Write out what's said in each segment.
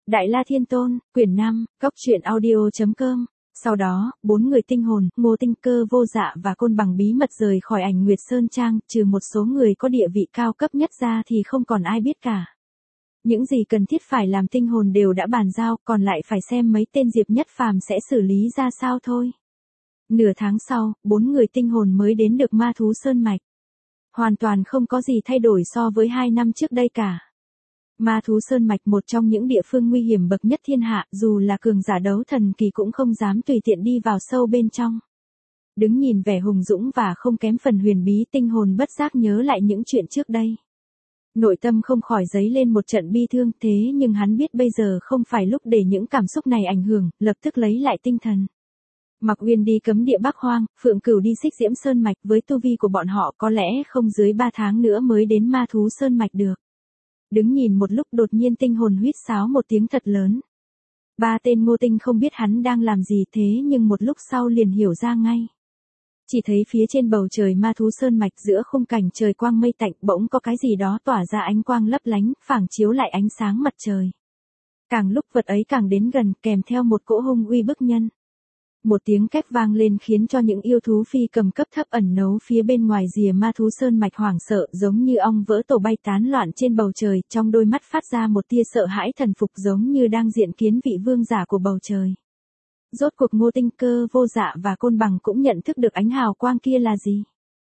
Đại La Thiên Tôn, quyển 5, góc truyện audio.com. Sau đó, 4 người tinh hồn, Ngô Tinh Cơ, Vô Dạ và Côn Bằng bí mật rời khỏi Ảnh Nguyệt Sơn Trang, trừ một số người có địa vị cao cấp nhất ra thì không còn ai biết cả. Những gì cần thiết phải làm tinh hồn đều đã bàn giao, còn lại phải xem mấy tên Diệp Nhất Phàm sẽ xử lý ra sao thôi. Nửa tháng sau, 4 người tinh hồn mới đến được Ma Thú Sơn Mạch. Hoàn toàn không có gì thay đổi so với 2 năm trước đây cả. Ma Thú Sơn Mạch một trong những địa phương nguy hiểm bậc nhất thiên hạ, dù là cường giả đấu thần kỳ cũng không dám tùy tiện đi vào sâu bên trong. Đứng nhìn vẻ hùng dũng và không kém phần huyền bí, tinh hồn bất giác nhớ lại những chuyện trước đây. Nội tâm không khỏi dấy lên một trận bi thương, thế nhưng hắn biết bây giờ không phải lúc để những cảm xúc này ảnh hưởng, lập tức lấy lại tinh thần. Mặc Uyên đi cấm địa Bắc Hoang, Phượng Cửu đi Xích Diễm Sơn Mạch, với tu vi của bọn họ có lẽ không dưới 3 tháng nữa mới đến Ma Thú Sơn Mạch được. Đứng nhìn một lúc đột nhiên tinh hồn huýt sáo một tiếng thật lớn. 3 tên Ngô Tinh không biết hắn đang làm gì, thế nhưng một lúc sau liền hiểu ra ngay. Chỉ thấy phía trên bầu trời Ma Thú Sơn Mạch giữa khung cảnh trời quang mây tạnh bỗng có cái gì đó tỏa ra ánh quang lấp lánh, phảng chiếu lại ánh sáng mặt trời. Càng lúc vật ấy càng đến gần, kèm theo một cỗ hung uy bức nhân. Một tiếng két vang lên khiến cho những yêu thú phi cầm cấp thấp ẩn nấu phía bên ngoài rìa Ma Thú Sơn Mạch hoảng sợ, giống như ong vỡ tổ bay tán loạn trên bầu trời, trong đôi mắt phát ra một tia sợ hãi thần phục, giống như đang diện kiến vị vương giả của bầu trời. Rốt cuộc Ngô Tinh Cơ, Vô Dạ và Côn Bằng cũng nhận thức được ánh hào quang kia là gì.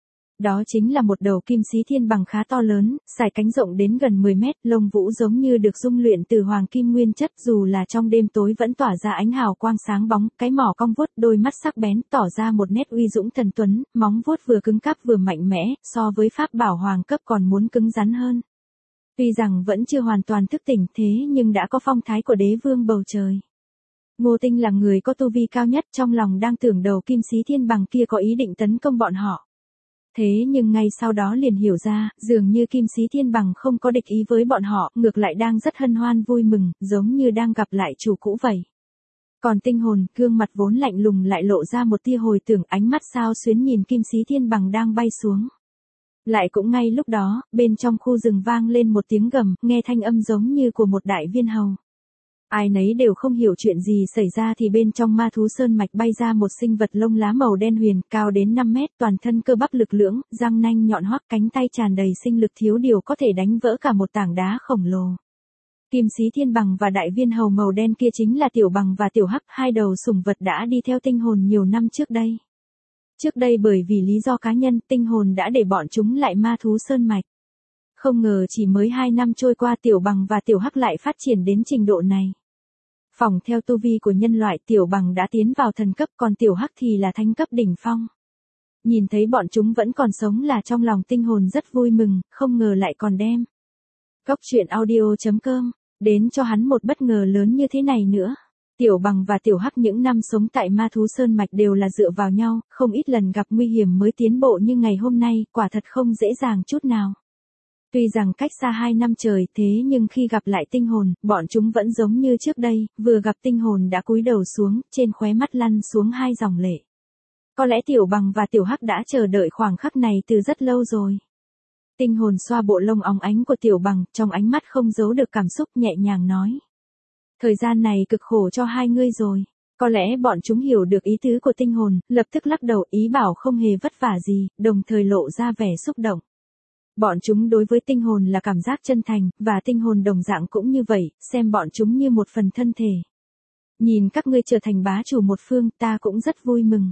Đó chính là một đầu kim sĩ thiên bằng khá to lớn, sải cánh rộng đến gần 10 mét, lông vũ giống như được dung luyện từ hoàng kim nguyên chất, dù là trong đêm tối vẫn tỏa ra ánh hào quang sáng bóng, cái mỏ cong vuốt, đôi mắt sắc bén, tỏ ra một nét uy dũng thần tuấn, móng vuốt vừa cứng cáp vừa mạnh mẽ, so với pháp bảo hoàng cấp còn muốn cứng rắn hơn. Tuy rằng vẫn chưa hoàn toàn thức tỉnh, thế nhưng đã có phong thái của đế vương bầu trời. Ngô Tinh là người có tu vi cao nhất, trong lòng đang tưởng đầu kim sĩ thiên bằng kia có ý định tấn công bọn họ. Thế nhưng ngay sau đó liền hiểu ra, dường như kim sĩ thiên bằng không có địch ý với bọn họ, ngược lại đang rất hân hoan vui mừng, giống như đang gặp lại chủ cũ vậy. Còn tinh hồn, gương mặt vốn lạnh lùng lại lộ ra một tia hồi tưởng, ánh mắt sao xuyến nhìn kim sĩ thiên bằng đang bay xuống. Lại cũng ngay lúc đó, bên trong khu rừng vang lên một tiếng gầm, nghe thanh âm giống như của một đại viên hầu. Ai nấy đều không hiểu chuyện gì xảy ra thì bên trong Ma Thú Sơn Mạch bay ra một sinh vật lông lá màu đen huyền, cao đến 5 mét, toàn thân cơ bắp lực lưỡng, răng nanh nhọn hoắt, cánh tay tràn đầy sinh lực, thiếu điều có thể đánh vỡ cả một tảng đá khổng lồ. Kim sĩ thiên bằng và đại viên hầu màu đen kia chính là Tiểu Bằng và Tiểu Hắc, hai đầu sủng vật đã đi theo tinh hồn nhiều năm trước đây. Trước đây bởi vì lý do cá nhân, tinh hồn đã để bọn chúng lại Ma Thú Sơn Mạch. Không ngờ chỉ mới 2 năm trôi qua Tiểu Bằng và Tiểu Hắc lại phát triển đến trình độ này. Phỏng theo tu vi của nhân loại, Tiểu Bằng đã tiến vào thần cấp, còn Tiểu Hắc thì là thánh cấp đỉnh phong. Nhìn thấy bọn chúng vẫn còn sống là trong lòng tinh hồn rất vui mừng, không ngờ lại còn đem góc truyện audio.com đến cho hắn một bất ngờ lớn như thế này nữa. Tiểu Bằng và Tiểu Hắc những năm sống tại Ma Thú Sơn Mạch đều là dựa vào nhau, không ít lần gặp nguy hiểm mới tiến bộ, nhưng ngày hôm nay, quả thật không dễ dàng chút nào. Tuy rằng cách xa 2 năm trời, thế nhưng khi gặp lại tinh hồn, bọn chúng vẫn giống như trước đây, vừa gặp tinh hồn đã cúi đầu xuống, trên khóe mắt lăn xuống 2 dòng lệ. Có lẽ Tiểu Bằng và Tiểu Hắc đã chờ đợi khoảng khắc này từ rất lâu rồi. Tinh hồn xoa bộ lông óng ánh của Tiểu Bằng, trong ánh mắt không giấu được cảm xúc, nhẹ nhàng nói. Thời gian này cực khổ cho hai ngươi rồi. Có lẽ bọn chúng hiểu được ý tứ của tinh hồn, lập tức lắc đầu, ý bảo không hề vất vả gì, đồng thời lộ ra vẻ xúc động. Bọn chúng đối với tinh hồn là cảm giác chân thành, và tinh hồn đồng dạng cũng như vậy, xem bọn chúng như một phần thân thể. Nhìn các ngươi trở thành bá chủ một phương, ta cũng rất vui mừng.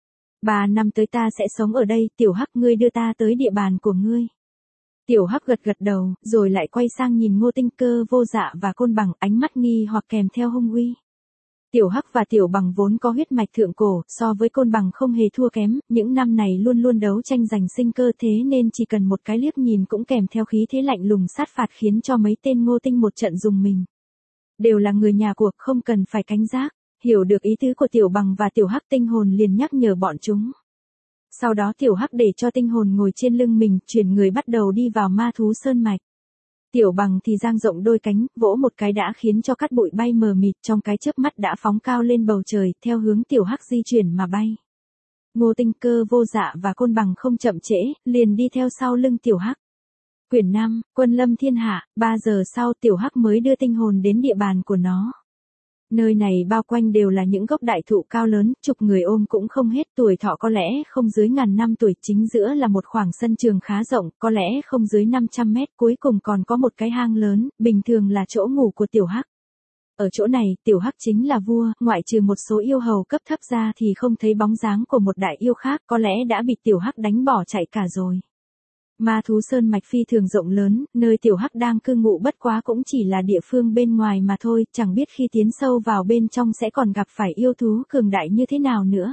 3 năm tới ta sẽ sống ở đây, Tiểu Hắc, ngươi đưa ta tới địa bàn của ngươi. Tiểu Hắc gật gật đầu, rồi lại quay sang nhìn Ngô Tinh Cơ, Vô Dạ và Côn Bằng, ánh mắt nghi hoặc kèm theo hung uy. Tiểu Hắc và Tiểu Bằng vốn có huyết mạch thượng cổ, so với Côn Bằng không hề thua kém, những năm này luôn luôn đấu tranh giành sinh cơ, thế nên chỉ cần một cái liếc nhìn cũng kèm theo khí thế lạnh lùng sát phạt, khiến cho mấy tên Ngô Tinh một trận rùng mình. Đều là người nhà cuộc, không cần phải cảnh giác. Hiểu được ý tứ của Tiểu Bằng và Tiểu Hắc, tinh hồn liền nhắc nhở bọn chúng. Sau đó Tiểu Hắc để cho tinh hồn ngồi trên lưng mình, chuyển người bắt đầu đi vào Ma Thú Sơn Mạch. Tiểu Bằng thì dang rộng đôi cánh, vỗ một cái đã khiến cho cát bụi bay mờ mịt, trong cái chớp mắt đã phóng cao lên bầu trời, theo hướng Tiểu Hắc di chuyển mà bay. Ngô Tinh Cơ, Vô Dạ và Côn Bằng không chậm trễ, liền đi theo sau lưng Tiểu Hắc. Quyển 5, Quân lâm thiên hạ, 3 giờ sau Tiểu Hắc mới đưa tinh hồn đến địa bàn của nó. Nơi này bao quanh đều là những gốc đại thụ cao lớn, chục người ôm cũng không hết, tuổi thọ có lẽ không dưới ngàn năm tuổi, chính giữa là một khoảng sân trường khá rộng, có lẽ không dưới 500 mét, cuối cùng còn có một cái hang lớn, bình thường là chỗ ngủ của Tiểu Hắc. Ở chỗ này, Tiểu Hắc chính là vua, ngoại trừ một số yêu hầu cấp thấp ra thì không thấy bóng dáng của một đại yêu khác, có lẽ đã bị Tiểu Hắc đánh bỏ chạy cả rồi. Ma thú sơn mạch phi thường rộng lớn, nơi Tiểu Hắc đang cư ngụ bất quá cũng chỉ là địa phương bên ngoài mà thôi, chẳng biết khi tiến sâu vào bên trong sẽ còn gặp phải yêu thú cường đại như thế nào nữa.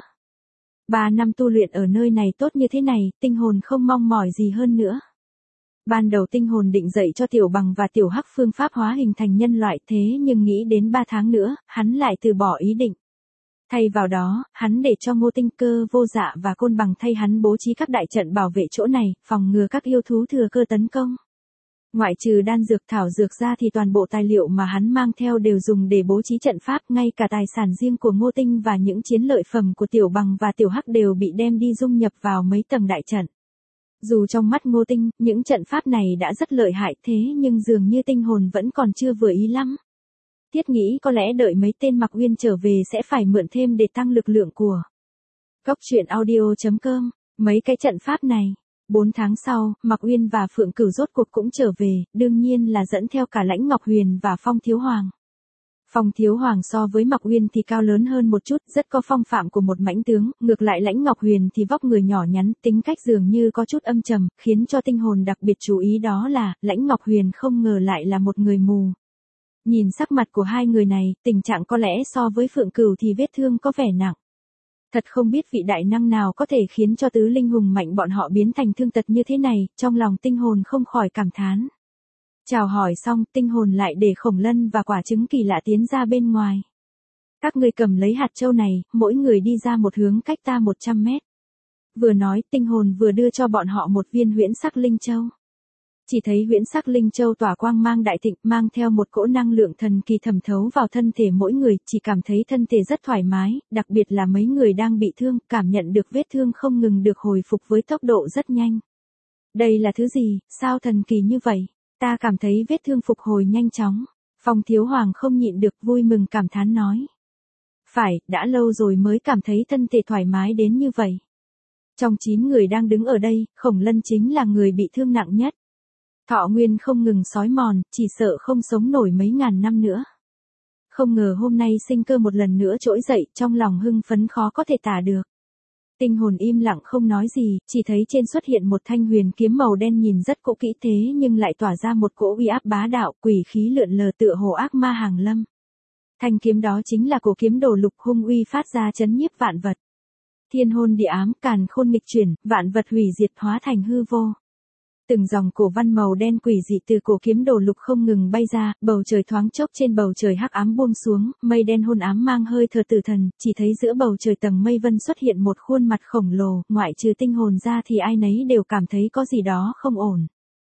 3 năm tu luyện ở nơi này tốt như thế này, tinh hồn không mong mỏi gì hơn nữa. Ban đầu tinh hồn định dạy cho Tiểu Bằng và Tiểu Hắc phương pháp hóa hình thành nhân loại, thế nhưng nghĩ đến 3 tháng nữa, hắn lại từ bỏ ý định. Thay vào đó, hắn để cho Ngô Tinh, Cơ Vô Dạ và Côn Bằng thay hắn bố trí các đại trận bảo vệ chỗ này, phòng ngừa các yêu thú thừa cơ tấn công. Ngoại trừ đan dược thảo dược ra thì toàn bộ tài liệu mà hắn mang theo đều dùng để bố trí trận pháp, ngay cả tài sản riêng của Ngô Tinh và những chiến lợi phẩm của Tiểu Bằng và Tiểu Hắc đều bị đem đi dung nhập vào mấy tầng đại trận. Dù trong mắt Ngô Tinh, những trận pháp này đã rất lợi hại thế nhưng dường như tinh hồn vẫn còn chưa vừa ý lắm. Thiết nghĩ có lẽ đợi mấy tên Mặc Uyên trở về sẽ phải mượn thêm để tăng lực lượng của. Góc truyện audio.com, mấy cái trận pháp này. 4 tháng sau, Mặc Uyên và Phượng Cửu rốt cuộc cũng trở về, đương nhiên là dẫn theo cả Lãnh Ngọc Huyền và Phong Thiếu Hoàng. Phong Thiếu Hoàng so với Mặc Uyên thì cao lớn hơn một chút, rất có phong phạm của một mãnh tướng, ngược lại Lãnh Ngọc Huyền thì vóc người nhỏ nhắn, tính cách dường như có chút âm trầm, khiến cho tinh hồn đặc biệt chú ý đó là, Lãnh Ngọc Huyền không ngờ lại là một người mù. Nhìn sắc mặt của hai người này, tình trạng có lẽ so với Phượng Cửu thì vết thương có vẻ nặng. Thật không biết vị đại năng nào có thể khiến cho tứ linh hùng mạnh bọn họ biến thành thương tật như thế này, trong lòng tinh hồn không khỏi cảm thán. Chào hỏi xong, tinh hồn lại để Khổng Lân và quả trứng kỳ lạ tiến ra bên ngoài. Các ngươi cầm lấy hạt châu này, mỗi người đi ra một hướng cách ta 100 mét. Vừa nói, tinh hồn vừa đưa cho bọn họ một viên huyễn sắc linh châu. Chỉ thấy huyễn sắc linh châu tỏa quang mang đại thịnh, mang theo một cỗ năng lượng thần kỳ thẩm thấu vào thân thể mỗi người, chỉ cảm thấy thân thể rất thoải mái, đặc biệt là mấy người đang bị thương, cảm nhận được vết thương không ngừng được hồi phục với tốc độ rất nhanh. Đây là thứ gì, sao thần kỳ như vậy? Ta cảm thấy vết thương phục hồi nhanh chóng. Phong Thiếu Hoàng không nhịn được vui mừng cảm thán nói. Phải, đã lâu rồi mới cảm thấy thân thể thoải mái đến như vậy. Trong 9 người đang đứng ở đây, Khổng Lân chính là người bị thương nặng nhất. Thọ nguyên không ngừng xói mòn, chỉ sợ không sống nổi mấy ngàn năm nữa. Không ngờ hôm nay sinh cơ một lần nữa trỗi dậy, trong lòng hưng phấn khó có thể tả được. Tinh hồn im lặng không nói gì, chỉ thấy trên xuất hiện một thanh huyền kiếm màu đen nhìn rất cũ kỹ thế nhưng lại tỏa ra một cỗ uy áp bá đạo, quỷ khí lượn lờ tựa hồ ác ma hàng lâm. Thanh kiếm đó chính là cổ kiếm đồ lục, hung uy phát ra chấn nhiếp vạn vật. Thiên hôn địa ám, càn khôn nghịch chuyển, vạn vật hủy diệt hóa thành hư vô. Từng dòng cổ văn màu đen quỷ dị từ cổ kiếm đồ lục không ngừng bay ra, bầu trời thoáng chốc trên bầu trời hắc ám buông xuống, mây đen hôn ám mang hơi thở tử thần, chỉ thấy giữa bầu trời tầng mây vân xuất hiện một khuôn mặt khổng lồ, ngoại trừ tinh hồn ra thì ai nấy đều cảm thấy có gì đó không ổn.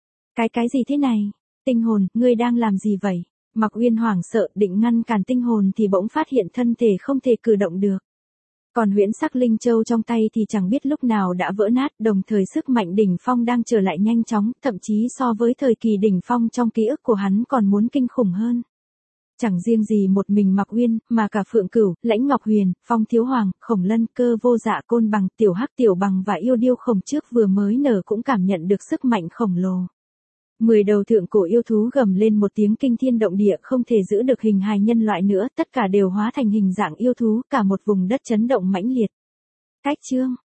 Cái gì thế này? Tinh hồn, ngươi đang làm gì vậy? Mặc Uyên hoảng sợ định ngăn cản tinh hồn thì bỗng phát hiện thân thể không thể cử động được. Còn huyễn sắc linh châu trong tay thì chẳng biết lúc nào đã vỡ nát, đồng thời sức mạnh đỉnh phong đang trở lại nhanh chóng, thậm chí so với thời kỳ đỉnh phong trong ký ức của hắn còn muốn kinh khủng hơn. Chẳng riêng gì một mình Mặc Uyên, mà cả Phượng Cửu, Lãnh Ngọc Huyền, Phong Thiếu Hoàng, Khổng Lân, Cơ Vô Dạ, Côn Bằng, Tiểu Hắc, Tiểu Bằng và Yêu Điêu Khổng trước vừa mới nở cũng cảm nhận được sức mạnh khổng lồ. 10 đầu thượng cổ yêu thú gầm lên một tiếng kinh thiên động địa, không thể giữ được hình hài nhân loại nữa, tất cả đều hóa thành hình dạng yêu thú, cả một vùng đất chấn động mãnh liệt. Cách chương